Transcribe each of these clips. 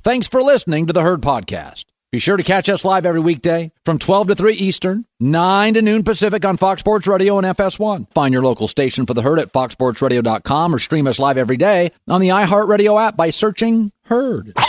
Thanks for listening to the Herd Podcast. Be sure to catch us live every weekday from 12 to 3 Eastern, 9 to noon Pacific on Fox Sports Radio and FS1. Find your local station for the Herd at foxsportsradio.com or stream us live every day on the iHeartRadio app by searching Herd. Now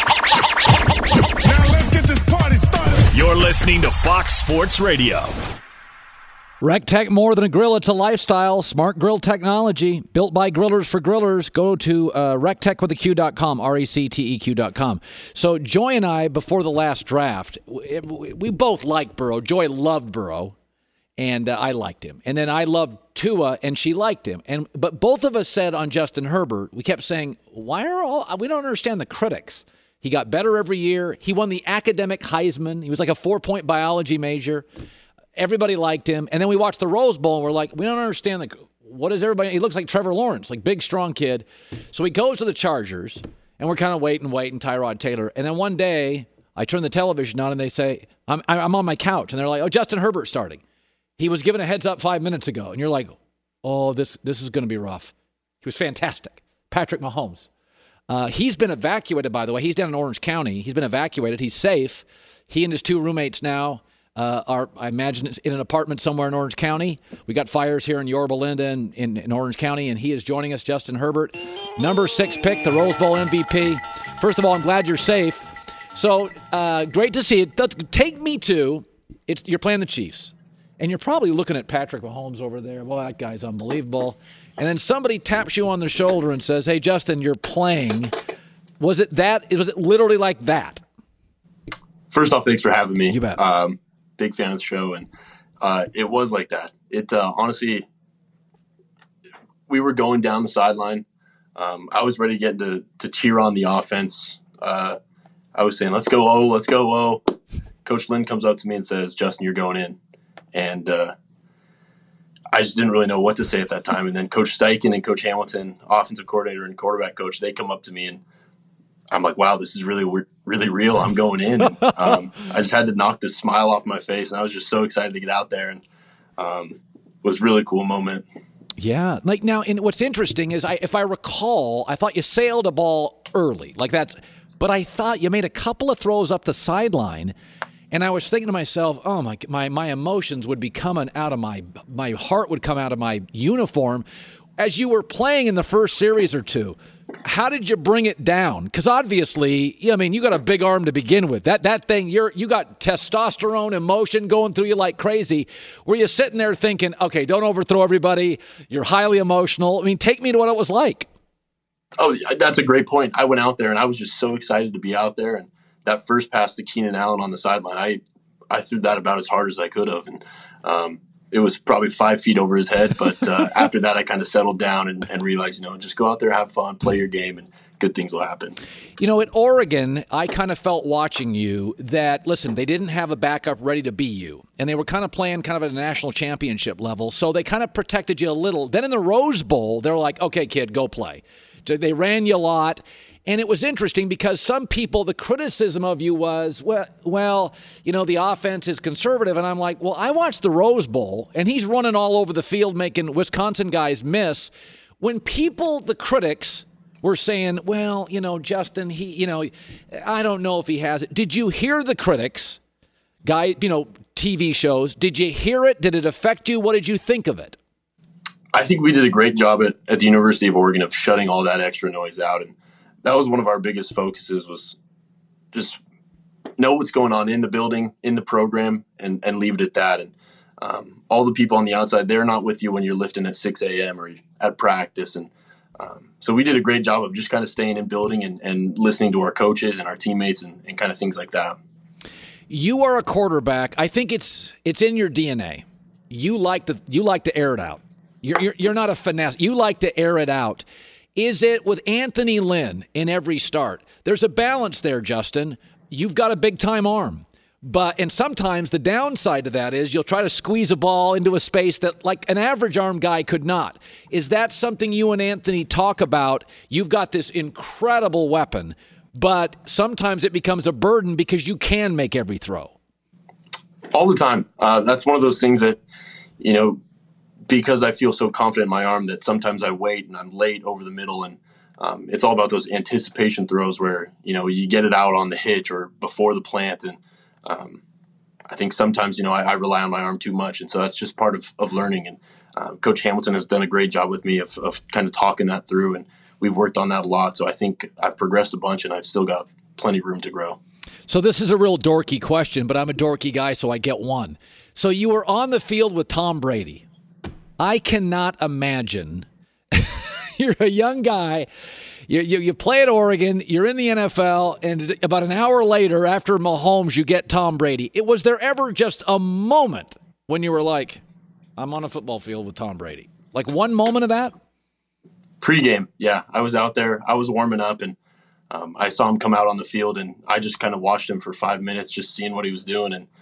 let's get this party started. You're listening to Fox Sports Radio. RecTech, more than a grill, it's a lifestyle. Smart grill technology built by grillers for grillers. Go to rectechwithaq.com, recteq.com. So Joy and I, before the last draft, we both liked Burrow. Joy loved Burrow, and I liked him. And then I loved Tua, and she liked him. But both of us said on Justin Herbert, we kept saying, we don't understand the critics. He got better every year. He won the academic Heisman. He was like a 4-point biology major. Everybody liked him. And then we watched the Rose Bowl, and we're like, we don't understand. What is everybody? He looks like Trevor Lawrence, like big, strong kid. So he goes to the Chargers, and we're kind of waiting, Tyrod Taylor. And then one day, I turn the television on, and they say, I'm on my couch. And they're like, oh, Justin Herbert's starting. He was given a heads up 5 minutes ago. And you're like, oh, this is going to be rough. He was fantastic. Patrick Mahomes. He's been evacuated, by the way. He's down in Orange County. He's been evacuated. He's safe. He and his 2 roommates now are, I imagine, in an apartment somewhere in Orange County. We got fires here in Yorba Linda in Orange County, and he is joining us, Justin Herbert. Number 6 pick, the Rose Bowl MVP. First of all, I'm glad you're safe. So great to see it. Take me to, you're playing the Chiefs, and you're probably looking at Patrick Mahomes over there. Well, that guy's unbelievable. And then somebody taps you on the shoulder and says, hey, Justin, you're playing. Was it literally like that? First off, thanks for having me. You bet. Big fan of the show, and it was like that. It honestly, we were going down the sideline. I was ready to get to cheer on the offense. I was saying, let's go, oh, let's go, oh. Coach Lynn comes up to me and says, Justin, you're going in. And I just didn't really know what to say at that time. And then Coach Steichen and Coach Hamilton, offensive coordinator and quarterback coach, they come up to me, and I'm like, wow, this is really real. I'm going in. And, I just had to knock this smile off my face, and I was just so excited to get out there, and it was a really cool moment. Yeah. Like now, and what's interesting is, if I recall, I thought you sailed a ball early. But I thought you made a couple of throws up the sideline, and I was thinking to myself, oh, my emotions would be coming out of my heart would come out of my uniform as you were playing in the first series or two. How did you bring it down? Because obviously, you got a big arm to begin with. That thing, you got testosterone, emotion going through you like crazy. Were you sitting there thinking, okay, don't overthrow everybody. You're highly emotional. Take me to what it was like. Oh, that's a great point. I went out there, and I was just so excited to be out there. And that first pass to Keenan Allen on the sideline, I threw that about as hard as I could have. And it was probably 5 feet over his head. But after that, I kind of settled down and realized, just go out there, have fun, play your game, and good things will happen. At Oregon, I kind of felt watching you that, listen, they didn't have a backup ready to be you. And they were kind of playing kind of at a national championship level. So they kind of protected you a little. Then in the Rose Bowl, they were like, okay, kid, go play. They ran you a lot. And it was interesting because some people, the criticism of you was, well, the offense is conservative. And I'm like, well, I watched the Rose Bowl, and he's running all over the field making Wisconsin guys miss. When the critics were saying, well, Justin, I don't know if he has it. Did you hear the critics, TV shows? Did you hear it? Did it affect you? What did you think of it? I think we did a great job at the University of Oregon of shutting all that extra noise out. And that was one of our biggest focuses, was just know what's going on in the building, in the program, and leave it at that. And all the people on the outside, they're not with you when you're lifting at 6 a.m. or at practice. And so we did a great job of just kind of staying in building and listening to our coaches and our teammates and kind of things like that. You are a quarterback. I think it's in your DNA. You like to air it out. You're not a finesse. You like to air it out. Is it with Anthony Lynn in every start? There's a balance there, Justin. You've got a big-time arm. And sometimes the downside to that is you'll try to squeeze a ball into a space that like an average arm guy could not. Is that something you and Anthony talk about? You've got this incredible weapon, but sometimes it becomes a burden because you can make every throw. All the time. That's one of those things that, because I feel so confident in my arm that sometimes I wait and I'm late over the middle. And it's all about those anticipation throws where, you get it out on the hitch or before the plant. And I think sometimes, I rely on my arm too much. And so that's just part of learning. And Coach Hamilton has done a great job with me of kind of talking that through. And we've worked on that a lot. So I think I've progressed a bunch and I've still got plenty of room to grow. So this is a real dorky question, but I'm a dorky guy, so I get one. So you were on the field with Tom Brady. I cannot imagine. You're a young guy. You play at Oregon. You're in the NFL, and about an hour later, after Mahomes, you get Tom Brady. Was there ever just a moment when you were like, I'm on a football field with Tom Brady? Like one moment of that? Pre-game, yeah. I was out there. I was warming up, and I saw him come out on the field, and I just kind of watched him for 5 minutes, just seeing what he was doing, and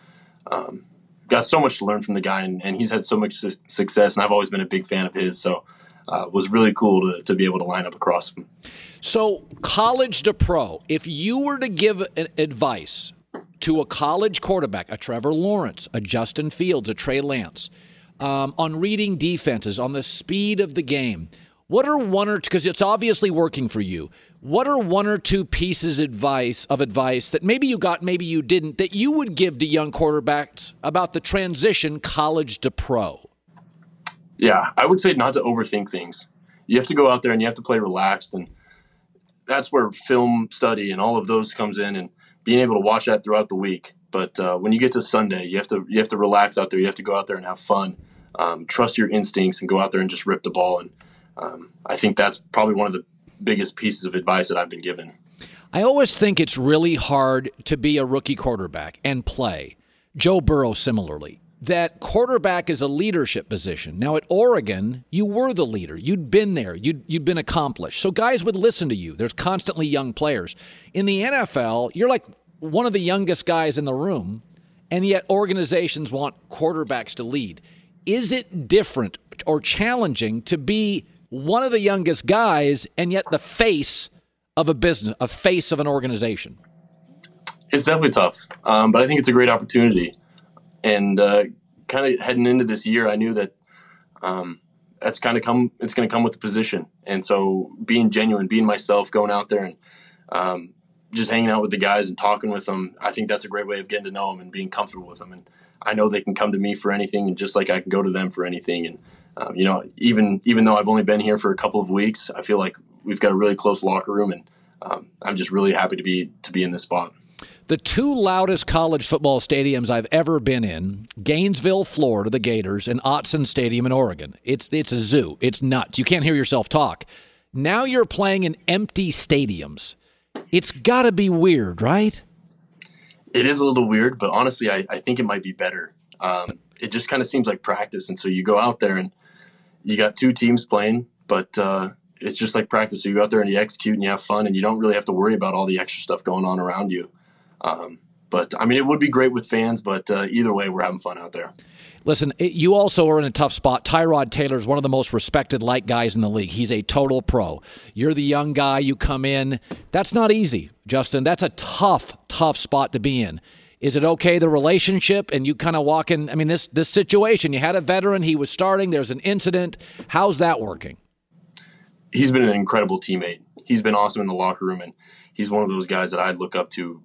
got so much to learn from the guy, and he's had so much success, and I've always been a big fan of his, so it was really cool to be able to line up across him. So college to pro, if you were to give advice to a college quarterback, a Trevor Lawrence, a Justin Fields, a Trey Lance, on reading defenses, on the speed of the game, what are one or two, because it's obviously working for you, what are one or two pieces of advice that maybe you got, maybe you didn't, that you would give to young quarterbacks about the transition college to pro? Yeah, I would say not to overthink things. You have to go out there and you have to play relaxed, and that's where film study and all of those comes in, and being able to watch that throughout the week. But when you get to Sunday, you have to relax out there. You have to go out there and have fun. Trust your instincts and go out there and just rip the ball. And I think that's probably one of the biggest pieces of advice that I've been given. I always think it's really hard to be a rookie quarterback and play. Joe Burrow similarly. That quarterback is a leadership position. Now at Oregon, you were the leader. You'd been there. You'd been accomplished. So guys would listen to you. There's constantly young players. In the NFL, you're like one of the youngest guys in the room, and yet organizations want quarterbacks to lead. Is it different or challenging to be one of the youngest guys and yet the face of a business, a face of an organization? It's definitely tough, but I think it's a great opportunity. And kind of heading into this year, I knew that it's going to come with the position. And so being genuine, being myself, going out there and just hanging out with the guys and talking with them, I think that's a great way of getting to know them and being comfortable with them. And I know they can come to me for anything, and just like I can go to them for anything. And even though I've only been here for a couple of weeks, I feel like we've got a really close locker room, and I'm just really happy to be in this spot. The two loudest college football stadiums I've ever been in, Gainesville, Florida, the Gators, and Autzen Stadium in Oregon. It's a zoo. It's nuts. You can't hear yourself talk. Now you're playing in empty stadiums. It's got to be weird, right? It is a little weird, but honestly, I think it might be better. It just kind of seems like practice. And so you go out there and you got two teams playing, but it's just like practice. So you go out there and you execute and you have fun, and you don't really have to worry about all the extra stuff going on around you. But I mean, it would be great with fans, but either way, we're having fun out there. Listen, you also are in a tough spot. Tyrod Taylor is one of the most respected light guys in the league. He's a total pro. You're the young guy. You come in. That's not easy, Justin. That's a tough spot to be in. Is it okay, the relationship, and you kind of walk in? I mean, this situation, you had a veteran. He was starting. There's an incident. How's that working? He's been an incredible teammate. He's been awesome in the locker room, and he's one of those guys that I'd look up to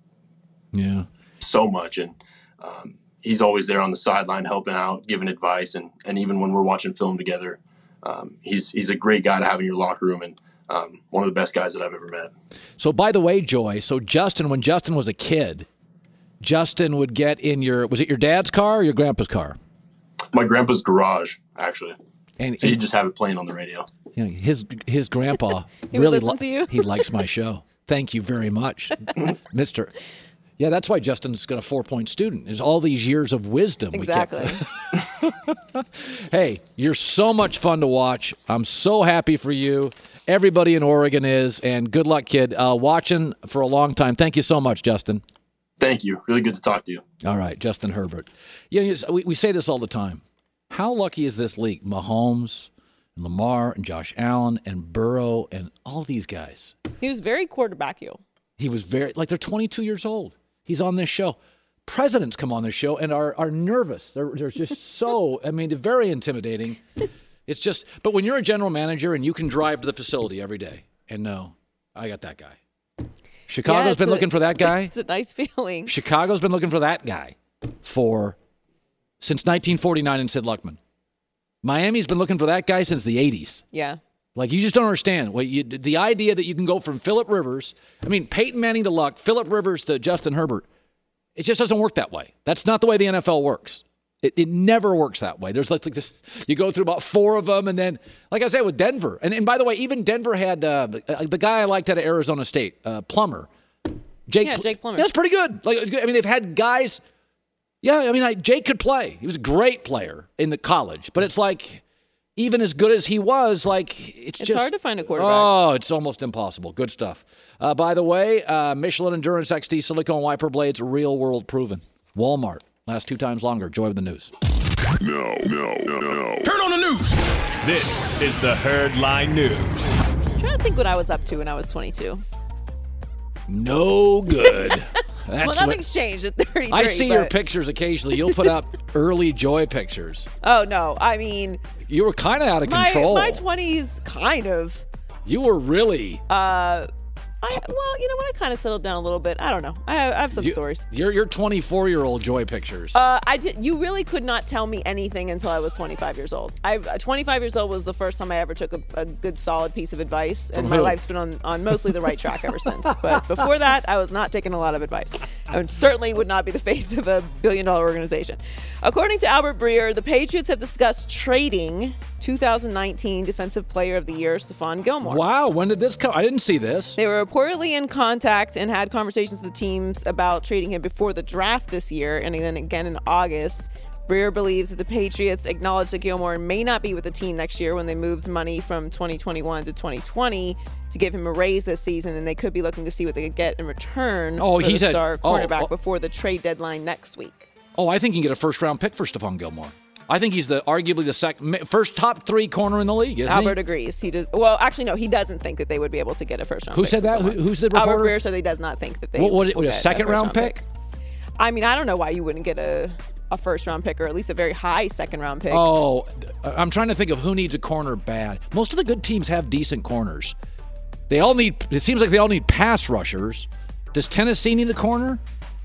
so much. And he's always there on the sideline helping out, giving advice, and even when we're watching film together, he's a great guy to have in your locker room, and one of the best guys that I've ever met. So by the way, Joy, Justin, when Justin was a kid, Justin would get in was it your dad's car or your grandpa's car? My grandpa's garage, actually. And so he'd just have it playing on the radio. You know, his grandpa he really listens to you. He likes my show. Thank you very much, Mr. Yeah, that's why Justin's got a 4-point student. There's all these years of wisdom. Exactly. Hey, you're so much fun to watch. I'm so happy for you. Everybody in Oregon is, and good luck, kid. Watching for a long time. Thank you so much, Justin. Thank you. Really good to talk to you. All right, Justin Herbert. Yeah, we say this all the time. How lucky is this league? Mahomes and Lamar and Josh Allen and Burrow and all these guys. He was very quarterback-y. He was they're 22 years old. He's on this show. Presidents come on this show and are nervous. They're just so, I mean, very intimidating. It's just, but when you're a general manager and you can drive to the facility every day, and no, I got that guy. Chicago's been looking for that guy. It's a nice feeling. Chicago's been looking for that guy since 1949 and Sid Luckman. Miami's been looking for that guy since the 80s. Yeah. Like, you just don't understand. The idea that you can go from Phillip Rivers, Peyton Manning to Luck, Phillip Rivers to Justin Herbert, it just doesn't work that way. That's not the way the NFL works. It never works that way. There's like this, you go through about 4 of them, and then, like I said, with Denver. And by the way, even Denver had the guy I liked out of Arizona State, Plummer. Jake Plummer. That's pretty good. They've had guys. Yeah, Jake could play. He was a great player in the college. But it's like, even as good as he was, it's just hard to find a quarterback. Oh, it's almost impossible. Good stuff. By the way, Michelin Endurance XT silicone wiper blades, real world proven. Walmart. Last 2 times longer. Joy of the news. No. Turn on the news. This is the Herdline News. I'm trying to think what I was up to when I was 22. No good. Well, nothing's changed at 33. I see your pictures occasionally. You'll put up early Joy pictures. Oh, no. You were kind of out of control. My 20s, kind of. You were really. Well, you know what? I kind of settled down a little bit. I don't know. I have some stories. Your 24-year-old Joy pictures. You really could not tell me anything until I was 25 years old. 25 years old was the first time I ever took a good solid piece of advice, and my life's been on mostly the right track ever since. But before that, I was not taking a lot of advice. I certainly would not be the face of a billion-dollar organization. According to Albert Breer, the Patriots have discussed trading 2019 Defensive Player of the Year Stephon Gilmore. Wow, when did this come? I didn't see this. They were reportedly in contact and had conversations with teams about trading him before the draft this year, and then again in August. Breer believes that the Patriots acknowledge that Gilmore may not be with the team next year when they moved money from 2021 to 2020 to give him a raise this season, and they could be looking to see what they could get in return for the star cornerback before the trade deadline next week. Oh, I think you can get a first-round pick for Stephon Gilmore. I think he's arguably the first top 3 corner in the league, isn't Albert agrees. He does. Well, actually, no. He doesn't think that they would be able to get a first-round pick. Who said that? Who's the reporter? Albert Breer said he does not think that they would get a second-round pick? I don't know why you wouldn't get a first-round pick, or at least a very high second-round pick. Oh, I'm trying to think of who needs a corner bad. Most of the good teams have decent corners. It seems like they all need pass rushers. Does Tennessee need a corner?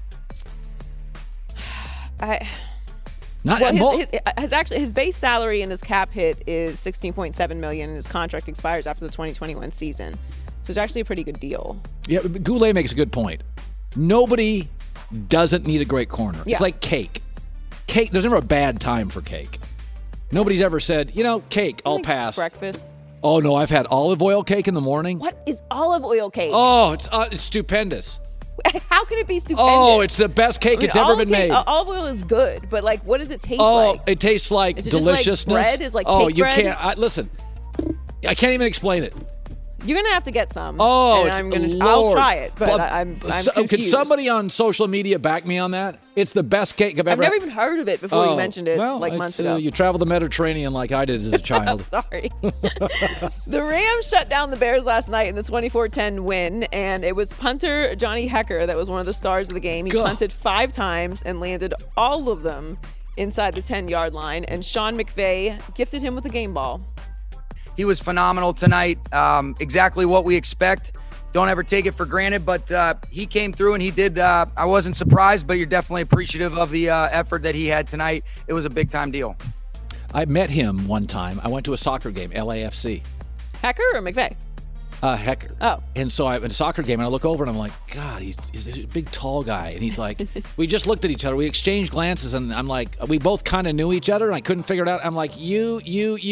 His base salary and his cap hit is $16.7 million, and his contract expires after the 2021 season. So it's actually a pretty good deal. Yeah, Goulet makes a good point. Nobody doesn't need a great corner. Yeah. It's like cake. Cake. There's never a bad time for cake. Nobody's ever said, cake, I'll pass. Breakfast. Oh no, I've had olive oil cake in the morning. What is olive oil cake? Oh, it's stupendous. How can it be stupendous? Oh, it's the best cake it's ever been made. Olive oil is good, but what does it taste like? Oh, it tastes like deliciousness. Just like bread? Is like cake bread? Can't. Listen, I can't even explain it. You're gonna have to get some. Oh, I'll try it, but I'm confused. Could somebody on social media back me on that? It's the best cake I've ever. I've never even heard of it before you mentioned it months ago. You traveled the Mediterranean like I did as a child. Sorry. The Rams shut down the Bears last night in the 24-10 win, and it was punter Johnny Hekker that was one of the stars of the game. He punted 5 times and landed all of them inside the 10-yard line, and Sean McVay gifted him with a game ball. He was phenomenal tonight. Exactly what we expect. Don't ever take it for granted, but he came through and he did. I wasn't surprised, but you're definitely appreciative of the effort that he had tonight. It was a big-time deal. I met him one time. I went to a soccer game, LAFC. Hekker or McVay? Hekker. Oh. And so I went to a soccer game, and I look over, and I'm like, God, he's a big, tall guy. And he's like, we just looked at each other. We exchanged glances, and I'm like, we both kind of knew each other, and I couldn't figure it out. I'm like, you.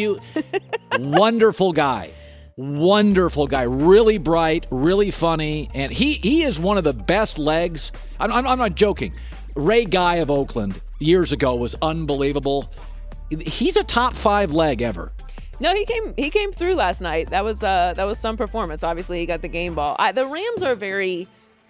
Wonderful guy. Really bright, really funny. And he is one of the best legs. I'm not joking. Ray Guy of Oakland years ago was unbelievable. He's a top 5 leg ever. No, he came through last night. That was some performance. Obviously, he got the game ball. The Rams are a very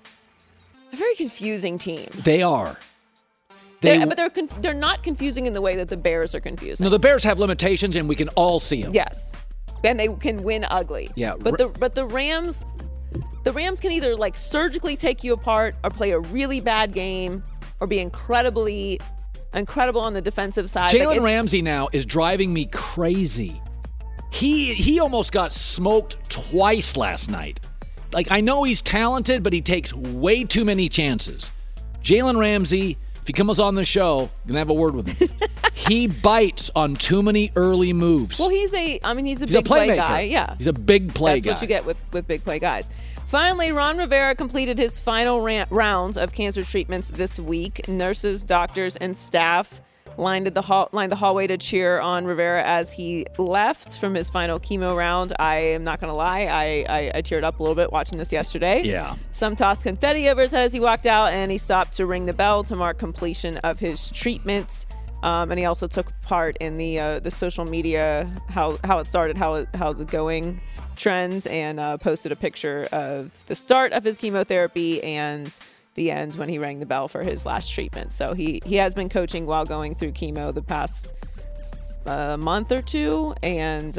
confusing team. They are. But they're not confusing in the way that the Bears are confusing. No, the Bears have limitations, and we can all see them. Yes, and they can win ugly. Yeah, but the Rams can either surgically take you apart, or play a really bad game, or be incredible on the defensive side. Jalen Ramsey now is driving me crazy. He almost got smoked twice last night. Like, I know he's talented, but he takes way too many chances. Jalen Ramsey, if he comes on the show, I'm going to have a word with him. He bites on too many early moves. Well, he's a big play guy. Yeah. He's a big play guy. That's what you get with big play guys. Finally, Ron Rivera completed his final rounds of cancer treatments this week. Nurses, doctors, and staff lined the hallway to cheer on Rivera as he left from his final chemo round. I am not going to lie, I teared up a little bit watching this yesterday. Yeah. Some tossed confetti over his head as he walked out, and he stopped to ring the bell to mark completion of his treatments. And he also took part in the social media, how it started, how's it going trends, and posted a picture of the start of his chemotherapy and the end when he rang the bell for his last treatment. So he has been coaching while going through chemo the past month or two, and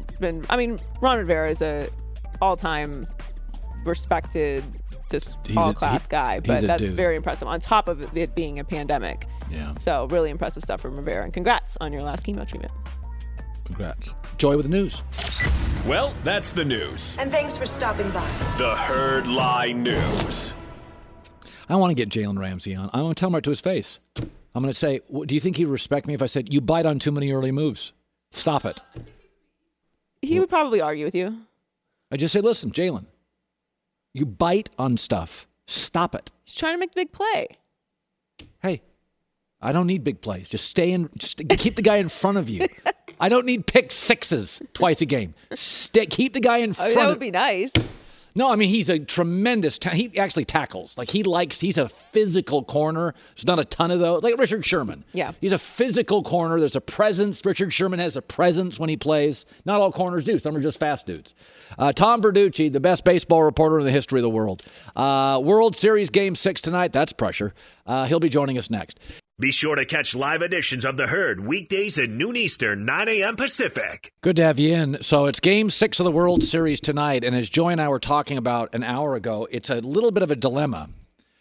Ron Rivera is a all-time respected, just all-class guy, but that's very impressive on top of it being a pandemic. Yeah. So really impressive stuff from Rivera, and congrats on your last chemo treatment. Congrats. Joy with the news. Well, that's the news. And thanks for stopping by. The Herd Lie News. I want to get Jalen Ramsey on. I'm going to tell him right to his face. I'm going to say, do you think he'd respect me if I said, you bite on too many early moves? Stop it. He would probably argue with you. I just say, listen, Jalen, you bite on stuff. Stop it. He's trying to make the big play. Hey, I don't need big plays. Just keep the guy in front of you. I don't need pick sixes twice a game. Keep the guy in front. That would be nice. No, I mean, he's a tremendous he actually tackles. Like, he's a physical corner. There's not a ton of those. Like Richard Sherman. Yeah. He's a physical corner. There's a presence. Richard Sherman has a presence when he plays. Not all corners do. Some are just fast dudes. Tom Verducci, the best baseball reporter in the history of the world. World Series Game 6 tonight. That's pressure. He'll be joining us next. Be sure to catch live editions of The Herd weekdays at noon Eastern, 9 a.m. Pacific. Good to have you in. So it's Game 6 of the World Series tonight, and as Joy and I were talking about an hour ago, it's a little bit of a dilemma.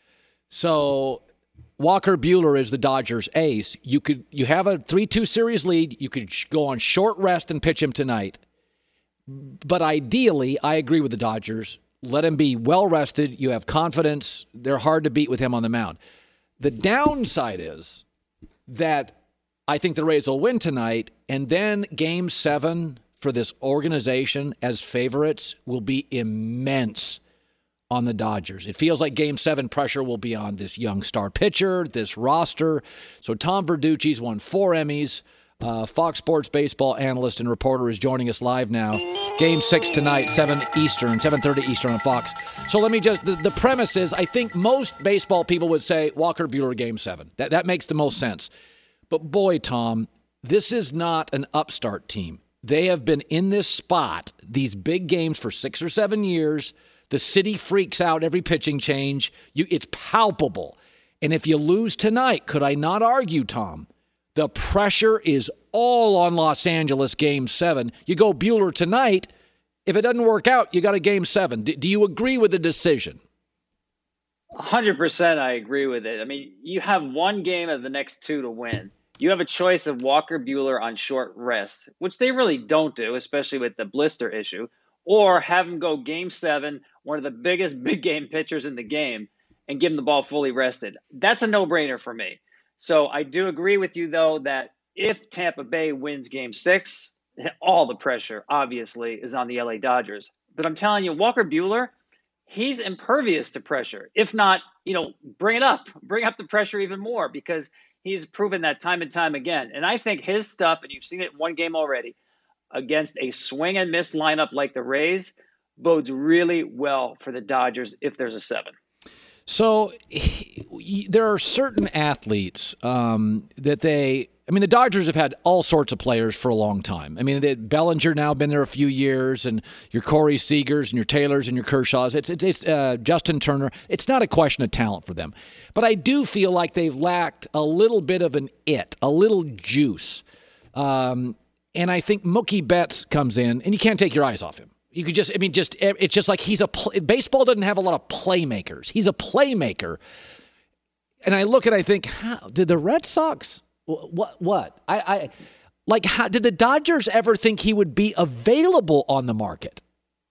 So Walker Buehler is the Dodgers' ace. You have a 3-2 series lead. You could go on short rest and pitch him tonight. But ideally, I agree with the Dodgers. Let him be well rested. You have confidence. They're hard to beat with him on the mound. The downside is that I think the Rays will win tonight, and then Game 7 for this organization as favorites will be immense on the Dodgers. It feels like Game 7 pressure will be on this young star pitcher, this roster. So Tom Verducci's won 4 Emmys. Fox Sports baseball analyst and reporter is joining us live now. Game 6 tonight, 7:30 Eastern on Fox. So let me just, the premise is, I think most baseball people would say Walker Buehler Game 7. That makes the most sense. But boy, Tom, this is not an upstart team. They have been in this spot, these big games, for 6 or 7 years. The city freaks out every pitching change. It's palpable. And if you lose tonight, could I not argue, Tom, the pressure is all on Los Angeles Game 7. You go Buehler tonight. If it doesn't work out, you got a Game 7. Do you agree with the decision? 100% I agree with it. I mean, you have one game of the next 2 to win. You have a choice of Walker Buehler on short rest, which they really don't do, especially with the blister issue, or have him go Game 7, one of the biggest big game pitchers in the game, and give him the ball fully rested. That's a no-brainer for me. So I do agree with you, though, that if Tampa Bay wins Game 6, all the pressure, obviously, is on the LA Dodgers. But I'm telling you, Walker Buehler, he's impervious to pressure. If not, bring up the pressure even more, because he's proven that time and time again. And I think his stuff, and you've seen it in one game already, against a swing and miss lineup like the Rays, bodes really well for the Dodgers if there's a 7. So there are certain athletes the Dodgers have had all sorts of players for a long time. I mean, Bellinger now been there a few years, and your Corey Seagers and your Taylors and your Kershaws. It's Justin Turner. It's not a question of talent for them. But I do feel like they've lacked a little bit of a little juice. And I think Mookie Betts comes in, and you can't take your eyes off him. You could it's just like baseball doesn't have a lot of playmakers. He's a playmaker. And I think, how did the Red Sox, what? Like, how did the Dodgers ever think he would be available on the market?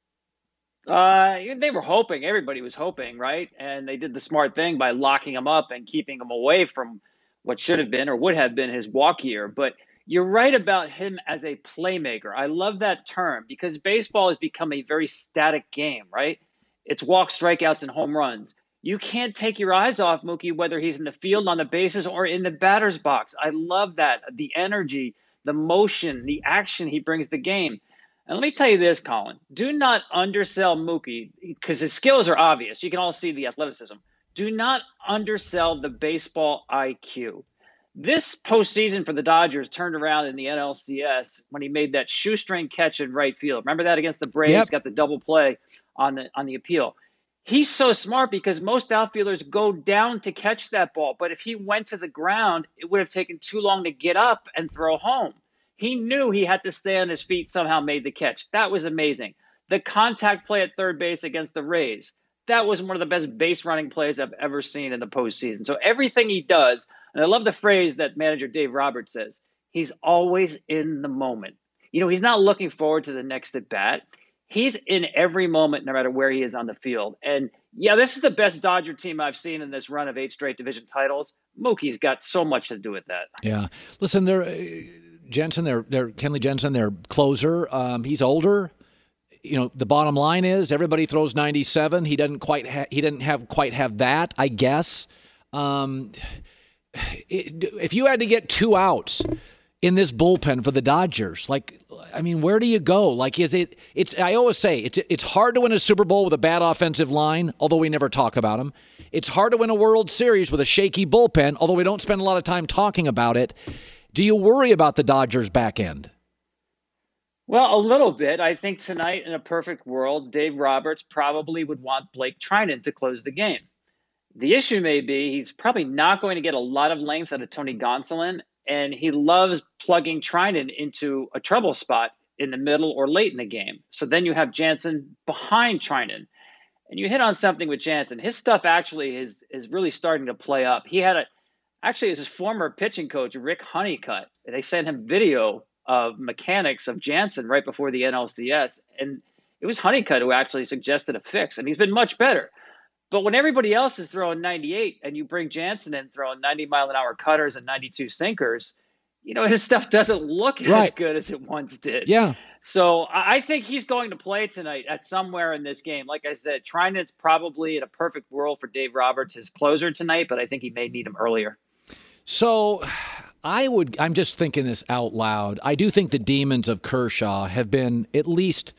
They were hoping. Everybody was hoping, right? And they did the smart thing by locking him up and keeping him away from what should have been or would have been his walk year. But you're right about him as a playmaker. I love that term because baseball has become a very static game, right? It's walks, strikeouts, and home runs. You can't take your eyes off Mookie, whether he's in the field, on the bases, or in the batter's box. I love that. The energy, the motion, the action he brings to the game. And let me tell you this, Colin. Do not undersell Mookie because his skills are obvious. You can all see the athleticism. Do not undersell the baseball IQ. This postseason for the Dodgers turned around in the NLCS when he made that shoestring catch in right field. Remember that against the Braves? Yep. Got the double play on the appeal. He's so smart because most outfielders go down to catch that ball. But if he went to the ground, it would have taken too long to get up and throw home. He knew he had to stay on his feet, somehow made the catch. That was amazing. The contact play at third base against the Rays, that was one of the best base running plays I've ever seen in the postseason. So everything he does, and I love the phrase that manager Dave Roberts says, he's always in the moment. You know, he's not looking forward to the next at bat. He's in every moment, no matter where he is on the field. And yeah, this is the best Dodger team I've seen in this run of 8 straight division titles. Mookie's got so much to do with that. Yeah. Listen, Jensen, they're Kenley Jensen, their closer. He's older. You know, the bottom line is everybody throws 97. He didn't quite have that, I guess. If you had to get 2 outs in this bullpen for the Dodgers, like, I mean, where do you go? Like, I always say it's hard to win a Super Bowl with a bad offensive line, although we never talk about them. It's hard to win a World Series with a shaky bullpen, although we don't spend a lot of time talking about it. Do you worry about the Dodgers back end? Well, a little bit. I think tonight, in a perfect world, Dave Roberts probably would want Blake Treinen to close the game. The issue may be he's probably not going to get a lot of length out of Tony Gonsolin, and he loves plugging Treinen into a trouble spot in the middle or late in the game. So then you have Jansen behind Treinen. And you hit on something with Jansen. His stuff actually is really starting to play up. He had actually, his former pitching coach, Rick Honeycutt, they sent him video of mechanics of Jansen right before the NLCS. And it was Honeycutt who actually suggested a fix, and he's been much better. But when everybody else is throwing 98 and you bring Jansen in throwing 90-mile-an-hour cutters and 92 sinkers, you know, his stuff doesn't look as good as it once did. Yeah. So I think he's going to play tonight at somewhere in this game. Like I said, Treinen's probably in a perfect world for Dave Roberts, his closer tonight, but I think he may need him earlier. So I'm just thinking this out loud. I do think the demons of Kershaw have been at least,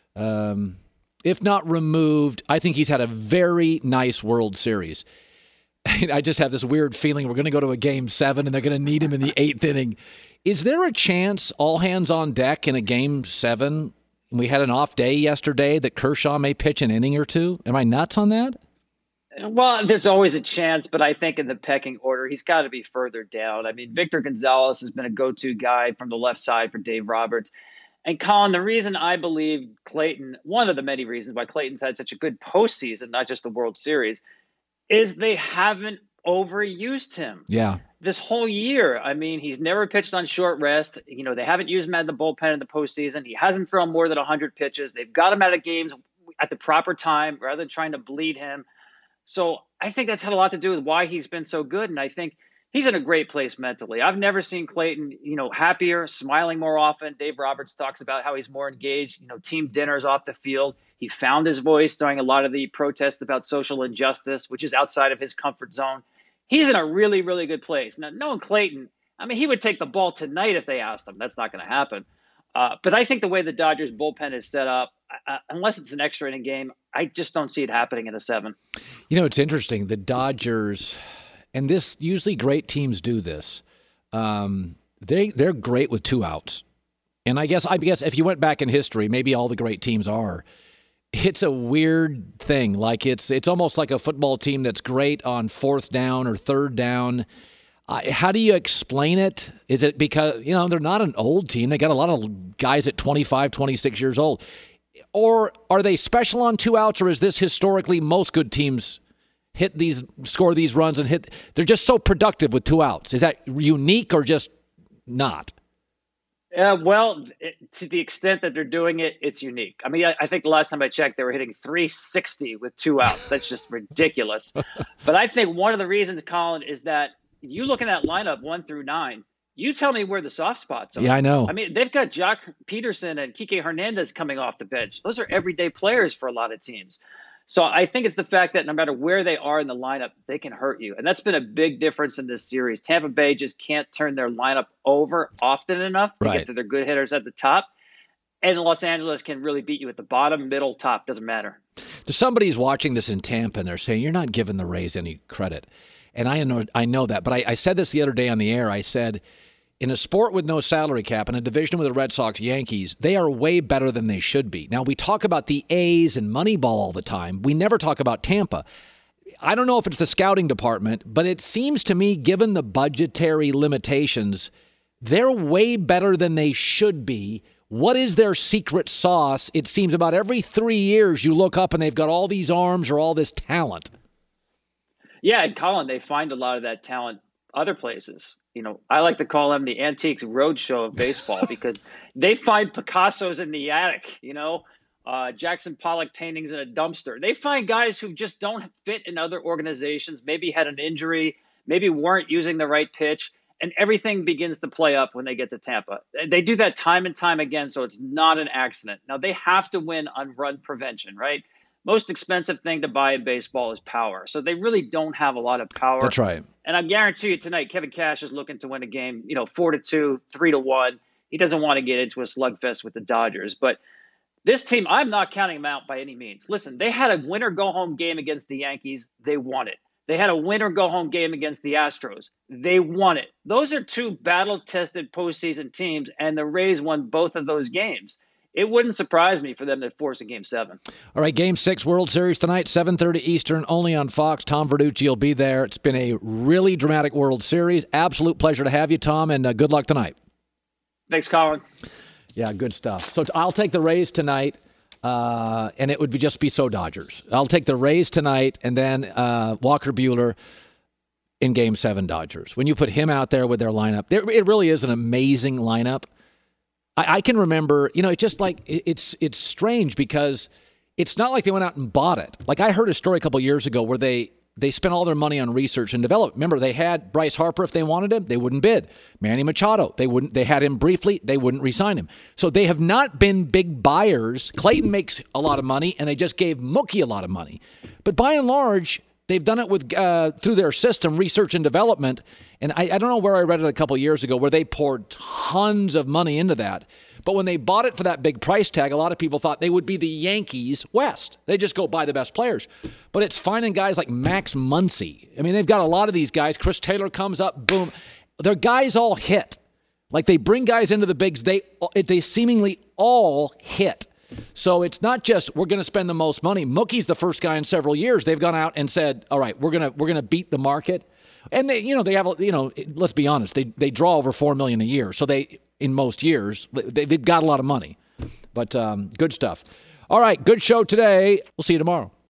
if not removed, I think he's had a very nice World Series. I just have this weird feeling we're going to go to a Game 7 and they're going to need him in the 8th inning. Is there a chance, all hands on deck in a Game 7, we had an off day yesterday, that Kershaw may pitch an inning or two? Am I nuts on that? Well, there's always a chance, but I think in the pecking order, he's got to be further down. I mean, Victor Gonzalez has been a go-to guy from the left side for Dave Roberts. And Colin, the reason I believe Clayton, one of the many reasons why Clayton's had such a good postseason, not just the World Series, is they haven't overused him. Yeah. This whole year, I mean, he's never pitched on short rest. You know, they haven't used him at the bullpen in the postseason. He hasn't thrown more than 100 pitches. They've got him out of games at the proper time rather than trying to bleed him. So I think that's had a lot to do with why he's been so good. And I think he's in a great place mentally. I've never seen Clayton, you know, happier, smiling more often. Dave Roberts talks about how he's more engaged, you know, team dinners off the field. He found his voice during a lot of the protests about social injustice, which is outside of his comfort zone. He's in a really, really good place. Now, knowing Clayton, I mean, he would take the ball tonight if they asked him. That's not going to happen. But I think the way the Dodgers bullpen is set up, unless it's an extra inning game, I just don't see it happening in a 7. You know, it's interesting. The Dodgers, and this usually great teams do this. They're great with 2 outs. And I guess if you went back in history, maybe all the great teams are. It's a weird thing. Like it's almost like a football team that's great on 4th down or 3rd down. How do you explain it? Is it because, you know, they're not an old team. They got a lot of guys at 25, 26 years old. Or are they special on 2 outs, or is this historically most good teams score these runs and they're just so productive with 2 outs? Is that unique or just not? To the extent that they're doing it, it's unique. I mean, I think the last time I checked, they were hitting 360 with 2 outs. That's just ridiculous. But I think one of the reasons, Colin, is that you look at that lineup 1 through 9, you tell me where the soft spots are. Yeah, I know. I mean, they've got Jock Peterson and Kike Hernandez coming off the bench. Those are everyday players for a lot of teams. So I think it's the fact that no matter where they are in the lineup, they can hurt you. And that's been a big difference in this series. Tampa Bay just can't turn their lineup over often enough to get to their good hitters at the top. And Los Angeles can really beat you at the bottom, middle, top, doesn't matter. Somebody's watching this in Tampa and they're saying, you're not giving the Rays any credit. And I know that. But I said this the other day on the air. I said, in a sport with no salary cap, in a division with the Red Sox, Yankees, they are way better than they should be. Now, we talk about the A's and Moneyball all the time. We never talk about Tampa. I don't know if it's the scouting department, but it seems to me, given the budgetary limitations, they're way better than they should be. What is their secret sauce? It seems about every 3 years you look up and they've got all these arms or all this talent. Yeah, and Colin, they find a lot of that talent other places. You know, I like to call them the Antiques Roadshow of baseball because they find Picassos in the attic, Jackson Pollock paintings in a dumpster. They find guys who just don't fit in other organizations, maybe had an injury, maybe weren't using the right pitch, and everything begins to play up when they get to Tampa. They do that time and time again, so it's not an accident. Now, they have to win on run prevention, right? Most expensive thing to buy in baseball is power. So they really don't have a lot of power. That's right. And I guarantee you tonight, Kevin Cash is looking to win a game, 4-2, 3-1. He doesn't want to get into a slugfest with the Dodgers. But this team, I'm not counting them out by any means. Listen, they had a win-or-go-home game against the Yankees. They won it. They had a win-or-go-home game against the Astros. They won it. Those are 2 battle-tested postseason teams, and the Rays won both of those games. It wouldn't surprise me for them to force a Game 7. All right, Game 6 World Series tonight, 7:30 Eastern, only on Fox. Tom Verducci will be there. It's been a really dramatic World Series. Absolute pleasure to have you, Tom, and good luck tonight. Thanks, Colin. Yeah, good stuff. So I'll take the Rays tonight, and it would just be so Dodgers. I'll take the Rays tonight, and then Walker Buehler in Game 7 Dodgers. When you put him out there with their lineup, it really is an amazing lineup. I can remember, it's just like, it's strange because it's not like they went out and bought it. Like I heard a story a couple years ago where they spent all their money on research and development. Remember, they had Bryce Harper if they wanted him, they wouldn't bid. Manny Machado, they had him briefly, they wouldn't re-sign him. So they have not been big buyers. Clayton makes a lot of money, and they just gave Mookie a lot of money. But by and large, they've done it with through their system, research and development. And I don't know where I read it a couple years ago where they poured tons of money into that. But when they bought it for that big price tag, a lot of people thought they would be the Yankees West. They just go buy the best players. But it's finding guys like Max Muncy. I mean, they've got a lot of these guys. Chris Taylor comes up, boom. Their guys all hit. Like they bring guys into the bigs, they seemingly all hit. So it's not just we're going to spend the most money. Mookie's the first guy in several years. They've gone out and said, all right, we're going to beat the market. And they have, let's be honest, they draw over $4 million a year. So in most years, they've got a lot of money. But good stuff. All right, good show today. We'll see you tomorrow.